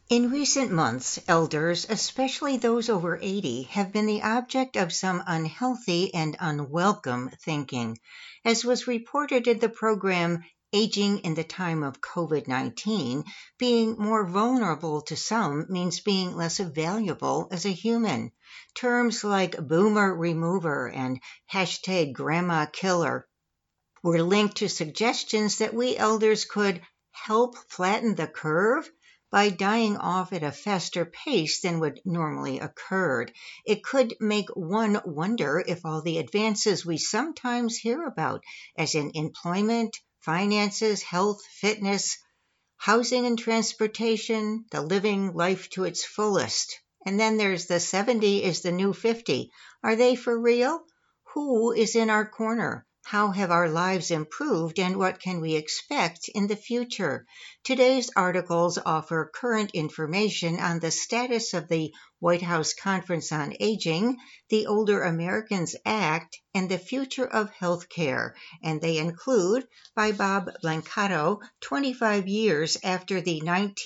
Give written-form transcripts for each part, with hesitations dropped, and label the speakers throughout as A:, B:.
A: In recent months, elders, especially those over 80, have been the object of some unhealthy and unwelcome thinking. As was reported in the program Aging in the Time of COVID-19, being more vulnerable to some means being less valuable as a human. Terms like boomer remover and hashtag grandma killer were linked to suggestions that we elders could help flatten the curve by dying off at a faster pace than would normally occur. It could make one wonder if all the advances we sometimes hear about, as in employment, finances, health, fitness, housing and transportation, the living life to its fullest. And then there's the 70 is the new 50. Are they for real? Who is in our corner? How have our lives improved and what can we expect in the future? Today's articles offer current information on the status of the White House Conference on Aging, the Older Americans Act, and the future of healthcare, and they include, by Bob Blancato, 25 years after the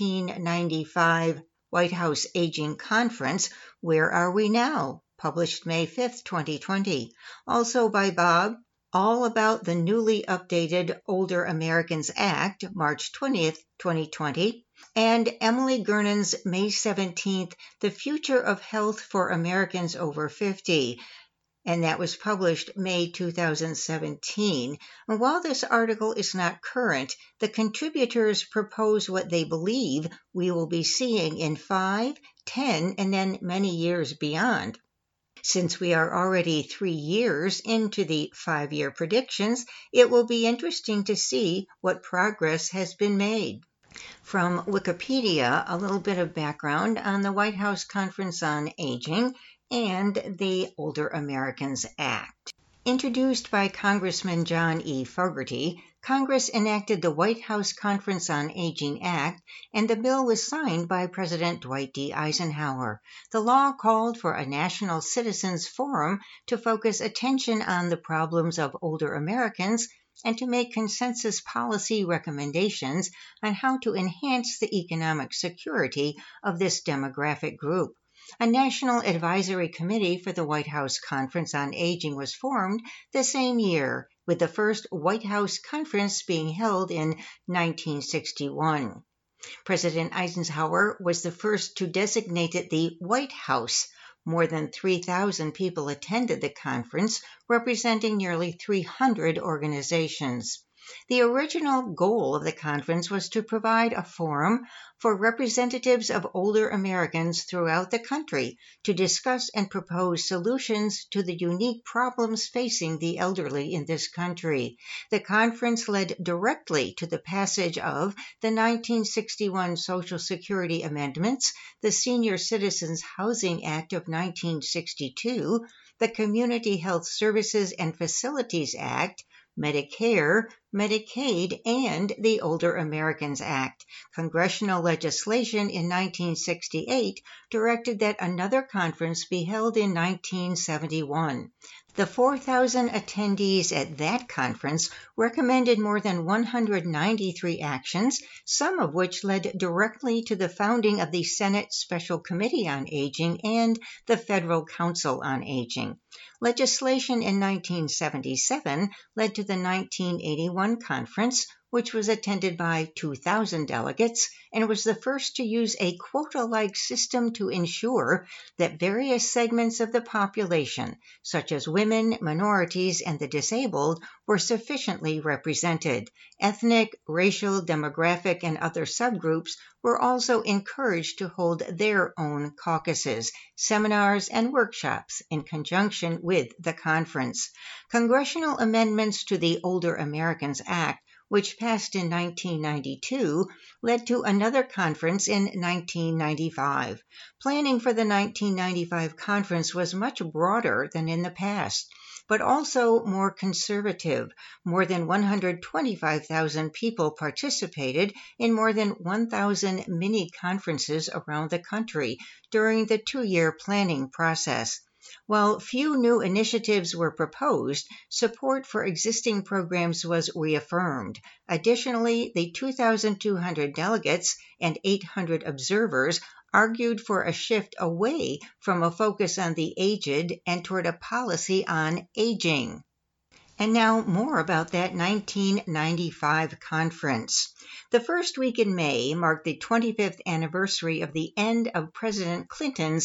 A: 1995 White House Aging Conference, Where Are We Now? Published May 5, 2020. Also by Bob, all about the newly updated Older Americans Act, March 20th, 2020, and Emily Gernon's May 17th, The Future of Health for Americans Over 50, and that was published May 2017. And while this article is not current, the contributors propose what they believe we will be seeing in 5, 10, and then many years beyond. Since we are already 3 years into the 5-year predictions, it will be interesting to see what progress has been made. From Wikipedia, a little bit of background on the White House Conference on Aging and the Older Americans Act. Introduced by Congressman John E. Fogerty, Congress enacted the White House Conference on Aging Act, and the bill was signed by President Dwight D. Eisenhower. The law called for a national citizens forum to focus attention on the problems of older Americans and to make consensus policy recommendations on how to enhance the economic security of this demographic group. A National Advisory Committee for the White House Conference on Aging was formed the same year, with the first White House Conference being held in 1961. President Eisenhower was the first to designate it the White House. More than 3,000 people attended the conference, representing nearly 300 organizations. The original goal of the conference was to provide a forum for representatives of older Americans throughout the country to discuss and propose solutions to the unique problems facing the elderly in this country. The conference led directly to the passage of the 1961 Social Security Amendments, the Senior Citizens Housing Act of 1962, the Community Health Services and Facilities Act, Medicare, Medicaid, and the Older Americans Act. Congressional legislation in 1968 directed that another conference be held in 1971. The 4,000 attendees at that conference recommended more than 193 actions, some of which led directly to the founding of the Senate Special Committee on Aging and the Federal Council on Aging. Legislation in 1977 led to the 1981 conference, which was attended by 2,000 delegates and was the first to use a quota-like system to ensure that various segments of the population, such as women, minorities, and the disabled, were sufficiently represented. Ethnic, racial, demographic, and other subgroups were also encouraged to hold their own caucuses, seminars, and workshops in conjunction with the conference. Congressional amendments to the Older Americans Act, which passed in 1992, led to another conference in 1995. Planning for the 1995 conference was much broader than in the past, but also more conservative. More than 125,000 people participated in more than 1,000 mini-conferences around the country during the 2-year planning process. While few new initiatives were proposed, support for existing programs was reaffirmed. Additionally, the 2,200 delegates and 800 observers argued for a shift away from a focus on the aged and toward a policy on aging. And now more about that 1995 conference. The first week in May marked the 25th anniversary of the end of President Clinton's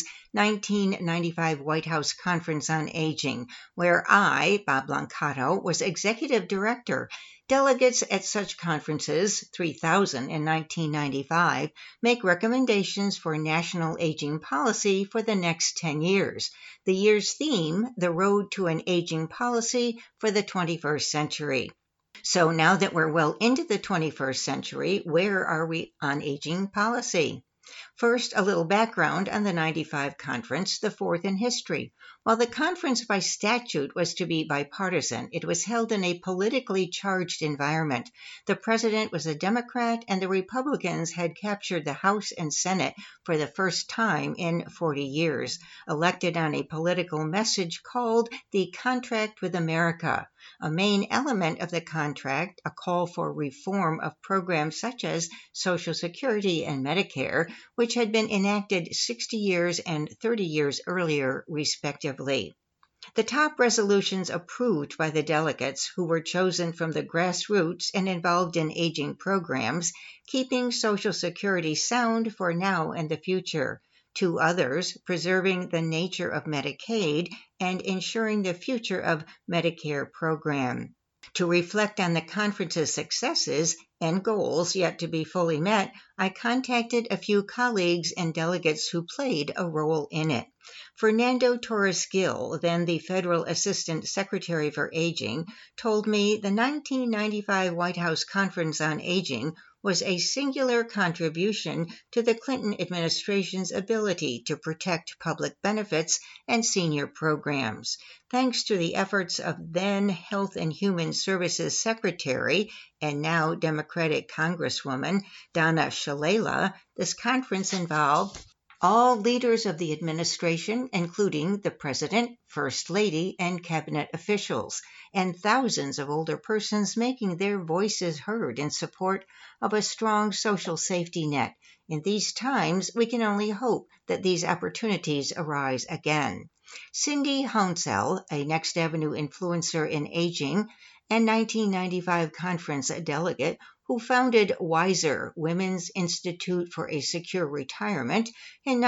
A: 1995 White House Conference on Aging, where I, Bob Blancato, was executive director. Delegates at such conferences, 3,000 in 1995, make recommendations for national aging policy for the next 10 years. The year's theme, The Road to an Aging Policy for the 21st Century. So now that we're well into the 21st century, where are we on aging policy? First, a little background on the 95 conference, the fourth in history. While the conference by statute was to be bipartisan, it was held in a politically charged environment. The president was a Democrat, and the Republicans had captured the House and Senate for the first time in 40 years, elected on a political message called the Contract with America. A main element of the contract, a call for reform of programs such as Social Security and Medicare, which had been enacted 60 years and 30 years earlier, respectively. The top resolutions approved by the delegates, who were chosen from the grassroots and involved in aging programs, keeping Social Security sound for now and the future. Two others, preserving the nature of Medicaid and ensuring the future of Medicare program. To reflect on the conference's successes and goals yet to be fully met, I contacted a few colleagues and delegates who played a role in it. Fernando Torres Gil, then the Federal Assistant Secretary for Aging, told me the 1995 White House Conference on Aging was a singular contribution to the Clinton administration's ability to protect public benefits and senior programs. Thanks to the efforts of then Health and Human Services Secretary and now Democratic Congresswoman Donna Shalala, this conference involved all leaders of the administration, including the President, First Lady, and cabinet officials, and thousands of older persons making their voices heard in support of a strong social safety net. In these times, we can only hope that these opportunities arise again. Cindy Hounsell, a Next Avenue influencer in aging and 1995 conference delegate, who founded WISER, Women's Institute for a Secure Retirement, in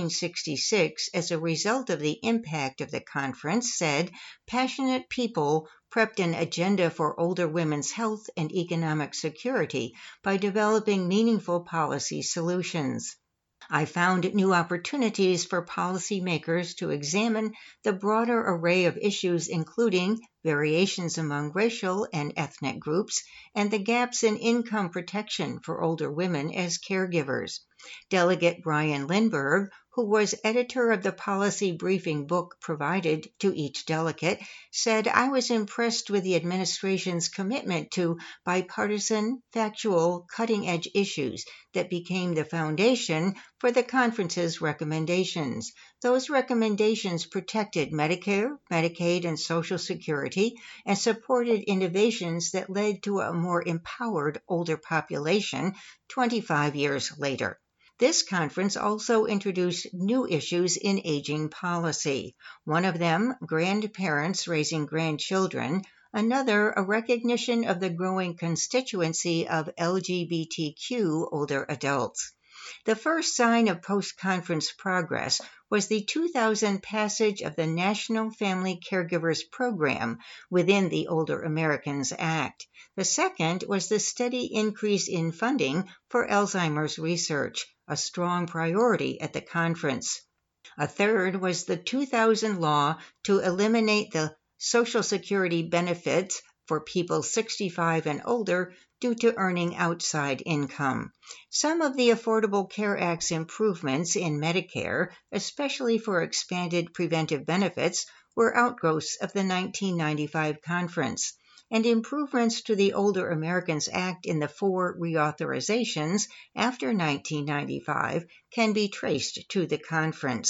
A: 1966 as a result of the impact of the conference, said passionate people prepped an agenda for older women's health and economic security by developing meaningful policy solutions. I found new opportunities for policymakers to examine the broader array of issues, including variations among racial and ethnic groups and the gaps in income protection for older women as caregivers. Delegate Brian Lindbergh, who was editor of the policy briefing book provided to each delegate, said, "I was impressed with the administration's commitment to bipartisan, factual, cutting-edge issues that became the foundation for the conference's recommendations. Those recommendations protected Medicare, Medicaid, and Social Security and supported innovations that led to a more empowered older population 25 years later." This conference also introduced new issues in aging policy. One of them, grandparents raising grandchildren. Another, a recognition of the growing constituency of LGBTQ older adults. The first sign of post-conference progress was the 2000 passage of the National Family Caregivers Program within the Older Americans Act. The second was the steady increase in funding for Alzheimer's research, a strong priority at the conference. A third was the 2000 law to eliminate the Social Security benefits for people 65 and older due to earning outside income. Some of the Affordable Care Act's improvements in Medicare, especially for expanded preventive benefits, were outgrowths of the 1995 conference, and improvements to the Older Americans Act in the 4 reauthorizations after 1995 can be traced to the conference.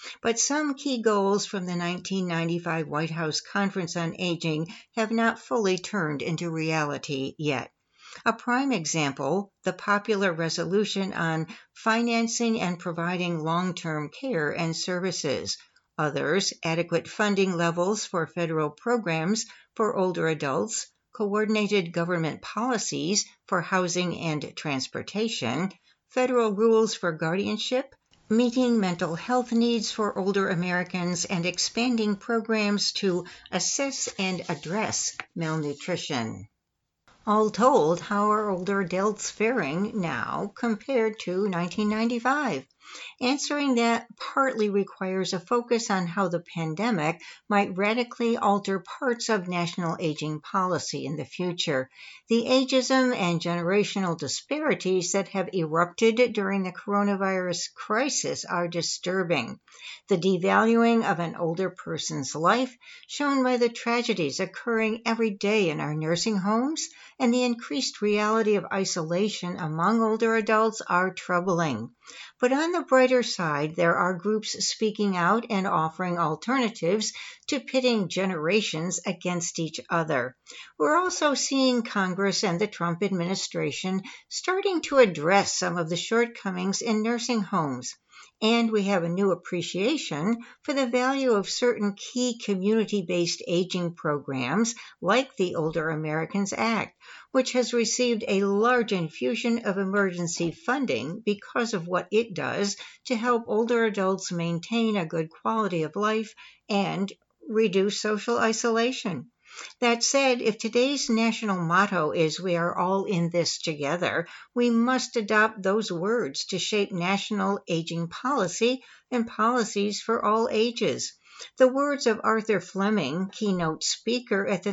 A: But some key goals from the 1995 White House Conference on Aging have not fully turned into reality yet. A prime example, the popular resolution on financing and providing long-term care and services. Others, adequate funding levels for federal programs for older adults, coordinated government policies for housing and transportation, federal rules for guardianship, meeting mental health needs for older Americans, and expanding programs to assess and address malnutrition. All told, how are older adults faring now compared to 1995? Answering that partly requires a focus on how the pandemic might radically alter parts of national aging policy in the future. The ageism and generational disparities that have erupted during the coronavirus crisis are disturbing. The devaluing of an older person's life, shown by the tragedies occurring every day in our nursing homes, and the increased reality of isolation among older adults are troubling. But on the brighter side, there are groups speaking out and offering alternatives to pitting generations against each other. We're also seeing Congress and the Trump administration starting to address some of the shortcomings in nursing homes. And we have a new appreciation for the value of certain key community-based aging programs like the Older Americans Act, which has received a large infusion of emergency funding because of what it does to help older adults maintain a good quality of life and reduce social isolation. That said, if today's national motto is "We are all in this together," we must adopt those words to shape national aging policy and policies for all ages. The words of Arthur Fleming, keynote speaker at the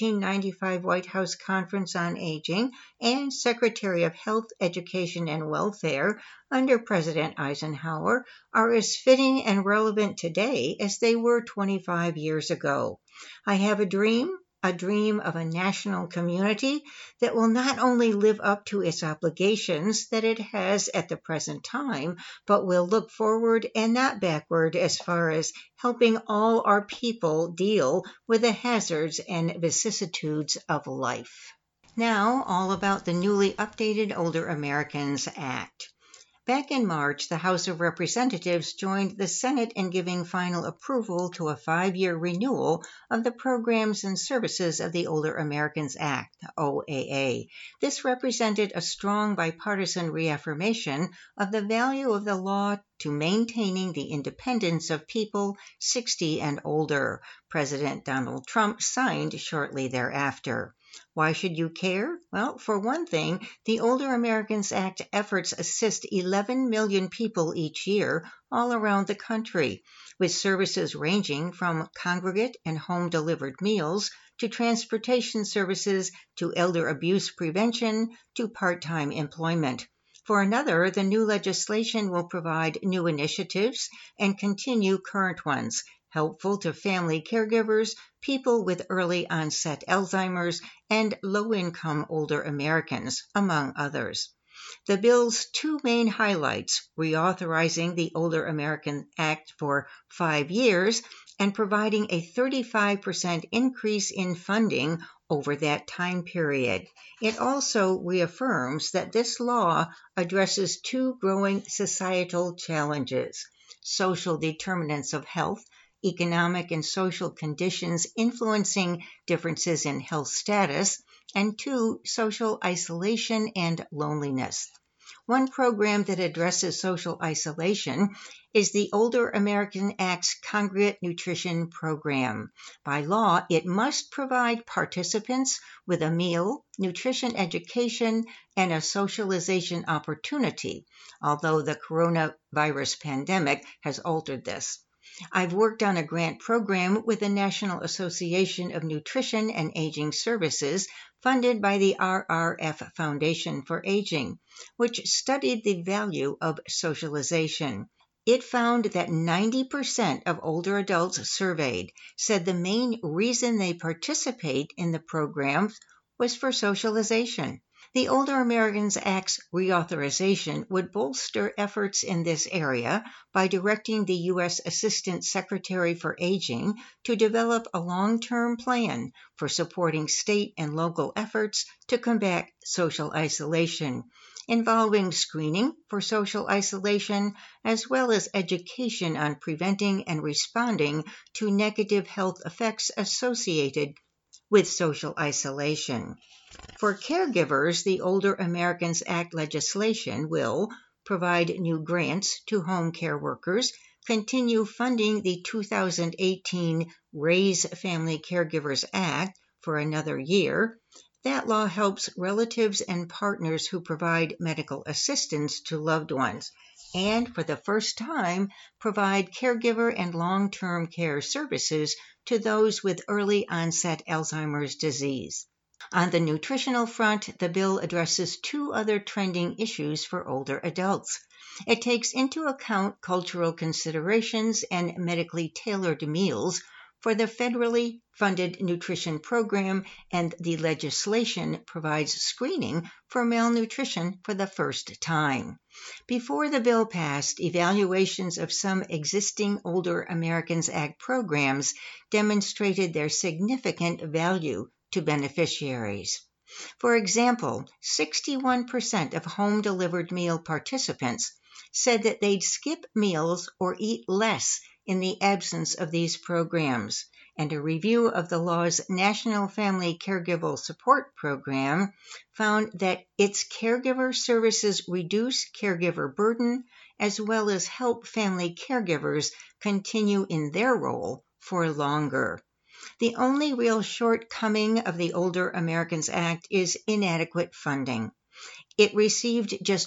A: 1995 White House Conference on Aging and Secretary of Health, Education, and Welfare under President Eisenhower, are as fitting and relevant today as they were 25 years ago. I have a dream of a national community that will not only live up to its obligations that it has at the present time, but will look forward and not backward as far as helping all our people deal with the hazards and vicissitudes of life. Now, all about the newly updated Older Americans Act. Back in March, the House of Representatives joined the Senate in giving final approval to a 5-year renewal of the Programs and Services of the Older Americans Act, OAA. This represented a strong bipartisan reaffirmation of the value of the law to maintaining the independence of people 60 and older. President Donald Trump signed shortly thereafter. Why should you care? Well, for one thing, the Older Americans Act efforts assist 11 million people each year all around the country, with services ranging from congregate and home-delivered meals to transportation services to elder abuse prevention to part-time employment. For another, the new legislation will provide new initiatives and continue current ones, helpful to family caregivers, people with early onset Alzheimer's, and low-income older Americans, among others. The bill's two main highlights, reauthorizing the Older American Act for 5 years and providing a 35% increase in funding over that time period. It also reaffirms that this law addresses two growing societal challenges: social determinants of health, economic and social conditions influencing differences in health status, and 2, social isolation and loneliness. One program that addresses social isolation is the Older American Act's Congregate Nutrition Program. By law, it must provide participants with a meal, nutrition education, and a socialization opportunity, although the coronavirus pandemic has altered this. I've worked on a grant program with the National Association of Nutrition and Aging Services, funded by the RRF Foundation for Aging, which studied the value of socialization. It found that 90% of older adults surveyed said the main reason they participate in the programs was for socialization. The Older Americans Act's reauthorization would bolster efforts in this area by directing the U.S. Assistant Secretary for Aging to develop a long-term plan for supporting state and local efforts to combat social isolation, involving screening for social isolation, as well as education on preventing and responding to negative health effects associated with social isolation. For caregivers, the Older Americans Act legislation will provide new grants to home care workers, continue funding the 2018 Raise Family Caregivers Act for another year. That law helps relatives and partners who provide medical assistance to loved ones, and for the first time, provide caregiver and long-term care services to those with early onset Alzheimer's disease. On the nutritional front, the bill addresses two other trending issues for older adults. It takes into account cultural considerations and medically tailored meals for the federally funded nutrition program, and the legislation provides screening for malnutrition for the first time. Before the bill passed, evaluations of some existing Older Americans Act programs demonstrated their significant value to beneficiaries. For example, 61% of home-delivered meal participants said that they'd skip meals or eat less in the absence of these programs, and a review of the law's National Family Caregiver Support Program found that its caregiver services reduce caregiver burden as well as help family caregivers continue in their role for longer. The only real shortcoming of the Older Americans Act is inadequate funding. It received just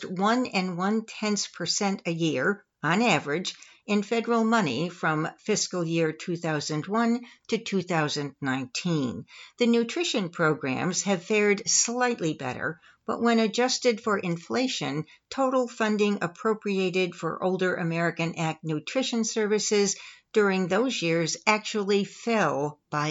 A: 1.1% a year, on average, in federal money from fiscal year 2001 to 2019. The nutrition programs have fared slightly better, but when adjusted for inflation, total funding appropriated for Older American Act nutrition services during those years actually fell by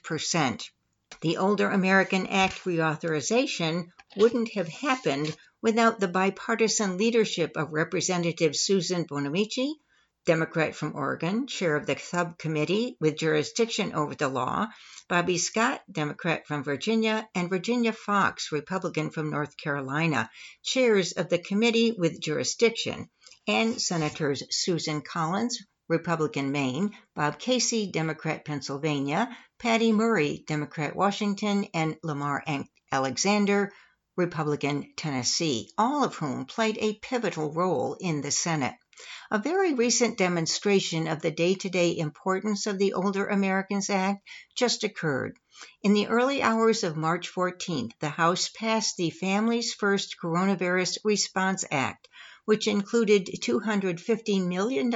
A: 8%. The Older American Act reauthorization wouldn't have happened without the bipartisan leadership of Representative Susan Bonamici, Democrat from Oregon, chair of the subcommittee with jurisdiction over the law, Bobby Scott, Democrat from Virginia, and Virginia Foxx, Republican from North Carolina, chairs of the committee with jurisdiction, and Senators Susan Collins, Republican Maine, Bob Casey, Democrat Pennsylvania, Patty Murray, Democrat Washington, and Lamar Alexander, Republican Tennessee, all of whom played a pivotal role in the Senate. A very recent demonstration of the day-to-day importance of the Older Americans Act just occurred. In the early hours of March 14th, the House passed the Families First Coronavirus Response Act, which included $250 million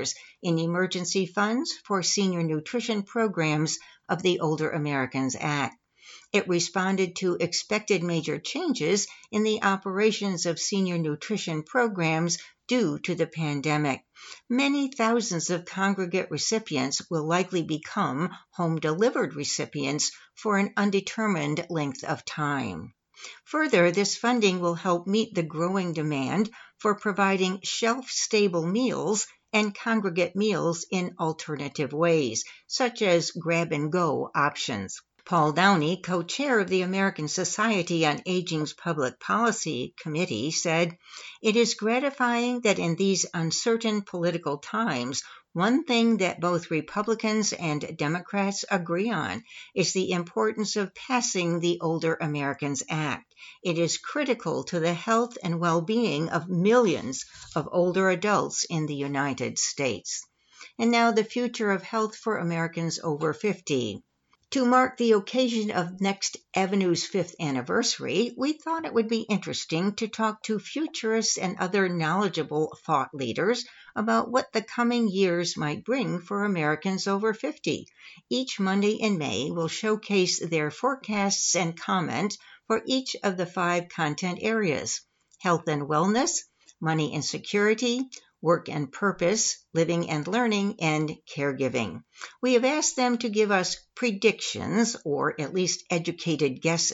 A: in emergency funds for senior nutrition programs of the Older Americans Act. It responded to expected major changes in the operations of senior nutrition programs due to the pandemic. Many thousands of congregate recipients will likely become home-delivered recipients for an undetermined length of time. Further, this funding will help meet the growing demand for providing shelf-stable meals and congregate meals in alternative ways, such as grab-and-go options. Paul Downey, co-chair of the American Society on Aging's Public Policy Committee, said, "It is gratifying that in these uncertain political times, one thing that both Republicans and Democrats agree on is the importance of passing the Older Americans Act. It is critical to the health and well-being of millions of older adults in the United States." And now the future of health for Americans over 50. To mark the occasion of Next Avenue's 5th anniversary, we thought it would be interesting to talk to futurists and other knowledgeable thought leaders about what the coming years might bring for Americans over 50. Each Monday in May will showcase their forecasts and comment for each of the 5 content areas: health and wellness, money and security, work and purpose, living and learning, and caregiving. We have asked them to give us predictions, or at least educated guesses,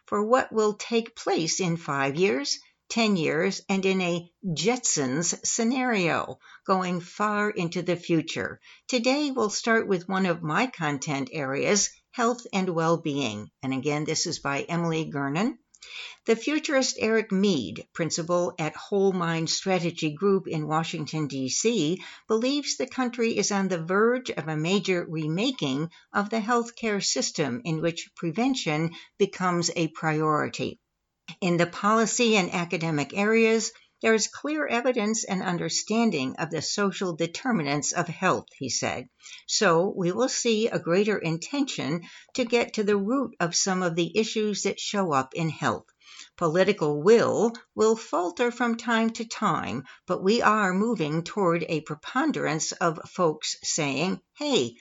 A: for what will take place in 5 years, 10 years, and in a Jetsons scenario, going far into the future. Today, we'll start with one of my content areas, health and well-being. And again, this is by Emily Gernon. The futurist Eric Mead, principal at Whole Mind Strategy Group in Washington, D.C., believes the country is on the verge of a major remaking of the healthcare system in which prevention becomes a priority. In the policy and academic areas, there is clear evidence and understanding of the social determinants of health, he said. So we will see a greater intention to get to the root of some of the issues that show up in health. Political will falter from time to time, but we are moving toward a preponderance of folks saying, hey,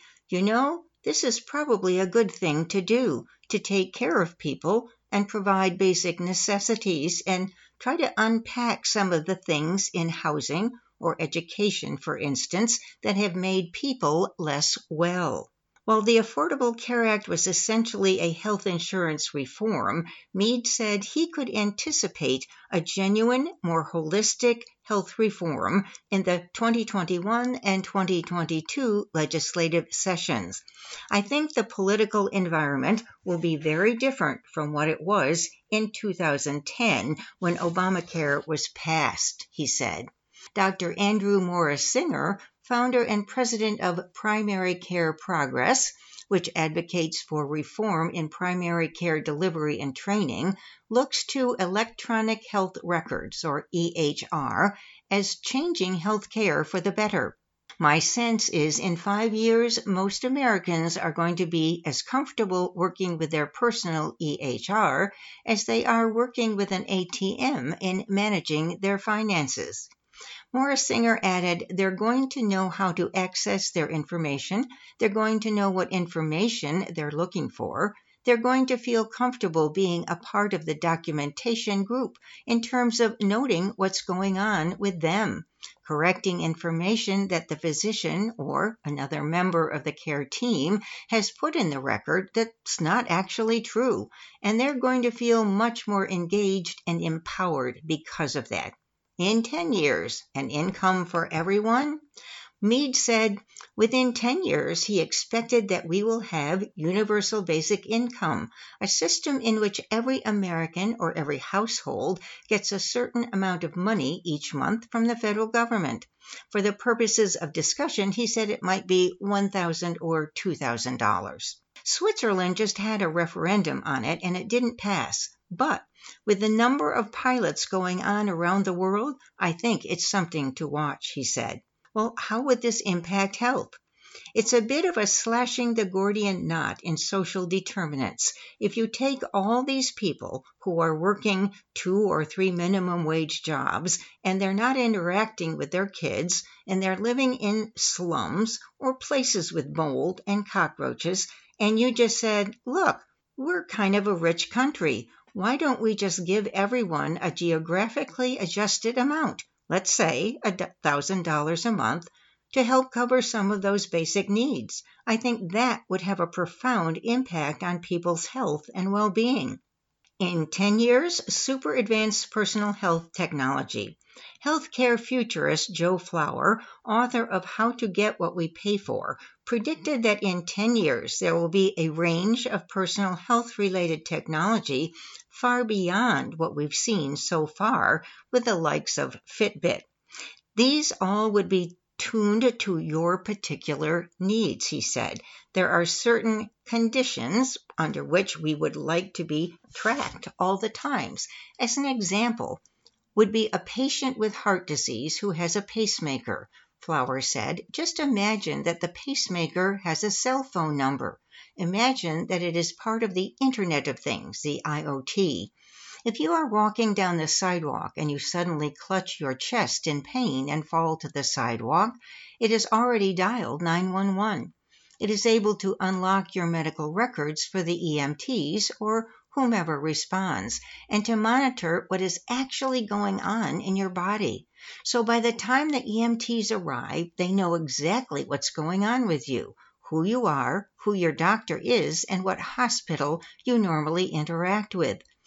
A: this is probably a good thing to do, to take care of people and provide basic necessities and try to unpack some of the things in housing or education, for instance, that have made people less well. While the Affordable Care Act was essentially a health insurance reform, Mead said he could anticipate a genuine, more holistic health reform in the 2021 and 2022 legislative sessions. I think the political environment will be very different from what it was in 2010 when Obamacare was passed, he said. Dr. Andrew Morris Singer, founder and president of Primary Care Progress, which advocates for reform in primary care delivery and training, looks to electronic health records, or EHR, as changing healthcare for the better. My sense is in 5 years, most Americans are going to be as comfortable working with their personal EHR as they are working with an ATM in managing their finances. Morris Singer added, they're going to know how to access their information, they're going to know what information they're looking for, they're going to feel comfortable being a part of the documentation group in terms of noting what's going on with them, correcting information that the physician or another member of the care team has put in the record that's not actually true, and they're going to feel much more engaged and empowered because of that. In 10 years, an income for everyone? Mead said within 10 years he expected that we will have universal basic income, a system in which every American or every household gets a certain amount of money each month from the federal government. For the purposes of discussion, he said it might be $1,000 or $2,000. Switzerland just had a referendum on it and it didn't pass. But with the number of pilots going on around the world, I think it's something to watch, he said. Well, how would this impact health? It's a bit of a slashing the Gordian knot in social determinants. If you take all these people who are working 2 or 3 minimum wage jobs and they're not interacting with their kids and they're living in slums or places with mold and cockroaches, and you just said, look, we're kind of a rich country. Why don't we just give everyone a geographically adjusted amount, let's say $1,000 a month, to help cover some of those basic needs? I think that would have a profound impact on people's health and well-being. In 10 years, super advanced personal health technology. Healthcare futurist Joe Flower, author of How to Get What We Pay For, predicted that in 10 years there will be a range of personal health-related technology far beyond what we've seen so far with the likes of Fitbit. These all would be tuned to your particular needs, he said. There are certain conditions under which we would like to be tracked all the times. As an example, would be a patient with heart disease who has a pacemaker. Flower said, just imagine that the pacemaker has a cell phone number. Imagine that it is part of the Internet of Things, the IoT. If you are walking down the sidewalk and you suddenly clutch your chest in pain and fall to the sidewalk, it has already dialed 911. It is able to unlock your medical records for the EMTs or whomever responds, and to monitor what is actually going on in your body. So by the time the EMTs arrive, they know exactly what's going on with you, who you are, who your doctor is, and what hospital you normally interact with.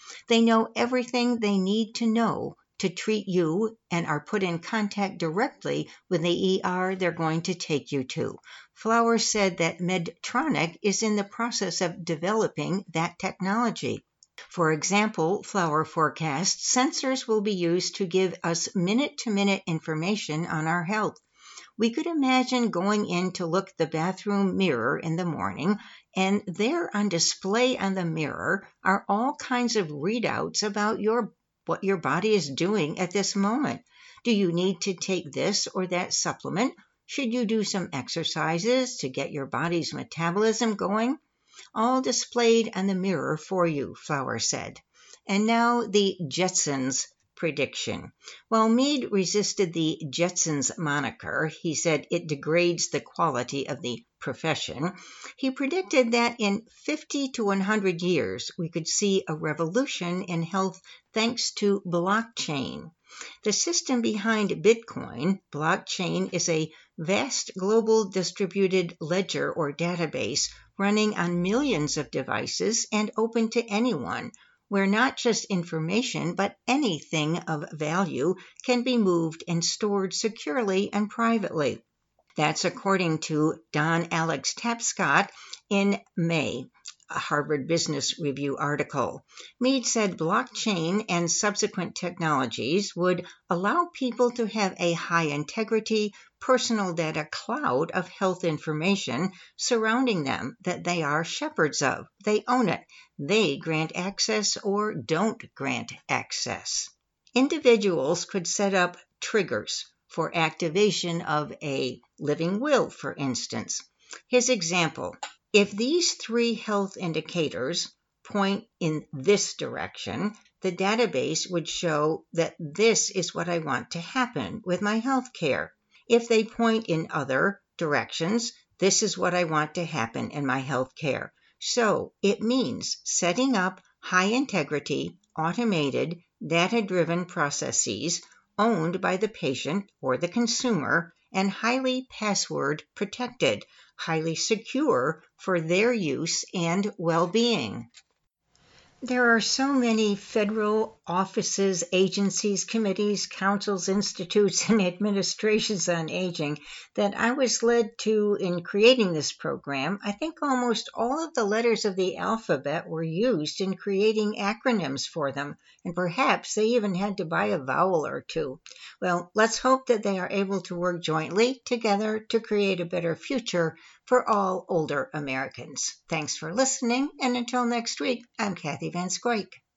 A: They know everything they need to know to treat you and are put in contact directly with the ER they're going to take you to. Flowers said that Medtronic is in the process of developing that technology. For example, Flower forecasts sensors will be used to give us minute-to-minute information on our health. We could imagine going in to look at the bathroom mirror in the morning, and there on display on the mirror are all kinds of readouts about what your body is doing at this moment. Do you need to take this or that supplement? Should you do some exercises to get your body's metabolism going? All displayed on the mirror for you, Flower said. And now the Jetsons prediction. While Mead resisted the Jetsons moniker, he said it degrades the quality of the profession. He predicted that in 50 to 100 years, we could see a revolution in health thanks to blockchain. The system behind Bitcoin, blockchain, is a vast global distributed ledger or database running on millions of devices and open to anyone, where not just information but anything of value can be moved and stored securely and privately. That's according to Don Alex Tapscott in May, a Harvard Business Review article. Mead said blockchain and subsequent technologies would allow people to have a high-integrity personal data cloud of health information surrounding them that they are shepherds of. They own it. They grant access or don't grant access. Individuals could set up triggers for activation of a living will, for instance. His example: if these 3 health indicators point in this direction, the database would show that this is what I want to happen with my health care. If they point in other directions, this is what I want to happen in my health care. So it means setting up high integrity, automated, data-driven processes owned by the patient or the consumer and highly password protected, highly secure for their use and well-being. There are so many federal offices, agencies, committees, councils, institutes, and administrations on aging that I was led to in creating this program. I think almost all of the letters of the alphabet were used in creating acronyms for them, and perhaps they even had to buy a vowel or two. Well, let's hope that they are able to work jointly together to create a better future for all older Americans. Thanks for listening, and until next week, I'm Kathy Van Squike.